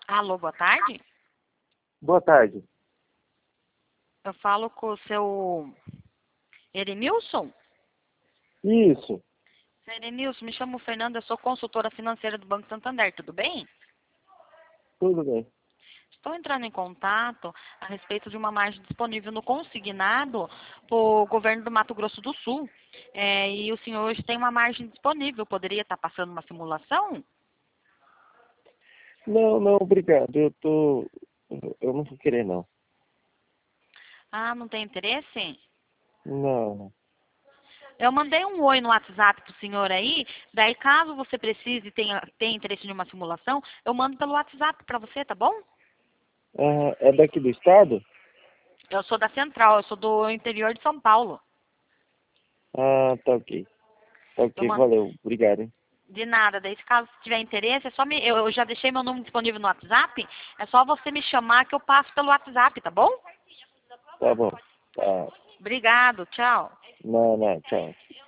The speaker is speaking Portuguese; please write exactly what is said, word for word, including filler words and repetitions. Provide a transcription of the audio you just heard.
Alô, boa tarde. Boa tarde. Eu falo com o seu Erenilson. Isso, Seu Erenilson, me chamo Fernanda, eu sou consultora financeira do Banco Santander, tudo bem? tudo bem. Estou entrando em contato a respeito de uma margem disponível no consignado para o governo do Mato Grosso do Sul. É, e o senhor hoje tem uma margem disponível, poderia estar passando uma simulação? Não, não, obrigado. Eu tô. Eu não vou querer, não. Ah, não tem interesse? Não, não. Eu mandei um oi no WhatsApp pro senhor aí, daí caso você precise e tenha, tenha interesse em uma simulação, eu mando pelo WhatsApp para você, tá bom? Ah, é daqui do estado? Eu sou da Central, eu sou do interior de São Paulo. Ah, tá ok. Tá Eu ok, mando valeu. Obrigado, hein? de nada, daí se caso tiver interesse, é só me, eu, eu já deixei meu número disponível no WhatsApp, é só você me chamar que eu passo pelo WhatsApp, tá bom? Tá bom. Tá. Obrigado, tchau. Não, não, tchau.